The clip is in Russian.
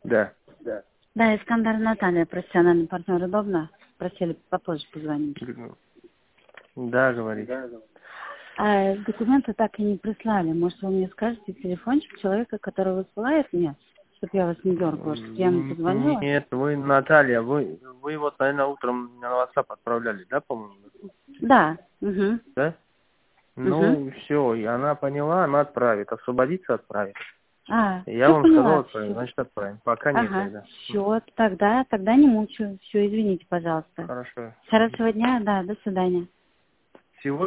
Да. Да, Искандар Наталья, профессиональный партнер, удобно? Просили попозже позвонить. Да, говорите. Документы так и не прислали. Может, вы мне скажете телефончик человека, который высылает мне, чтобы я вас не дергала, чтобы я ему позвонила? Нет, вы, Наталья, вы вот, наверное, утром на WhatsApp отправляли, да, по-моему? Да. Угу. Да? Угу. Ну, все, и она поняла, она отправит. Освободиться отправит. Я Все вам сказал поняла. отправить, Всё. значит отправим. Пока нет Ага. тогда. Все, тогда не мучаю. Все, извините, пожалуйста. Хорошо. Хорошего дня, да, до свидания. Сегодня